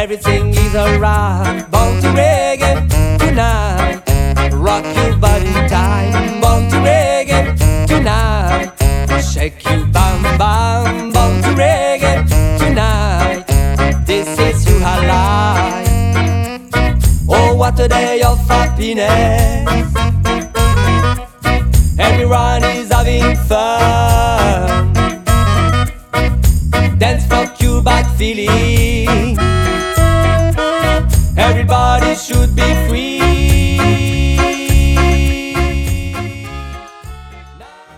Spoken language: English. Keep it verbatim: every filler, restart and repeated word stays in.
everything is alright. Born to reggae tonight, rock your body time. Born to reggae tonight, shake you bam bam. Born to reggae tonight, this is who I like. Oh, what a day of happiness, everyone is having fun. Dance for Cuban feeling,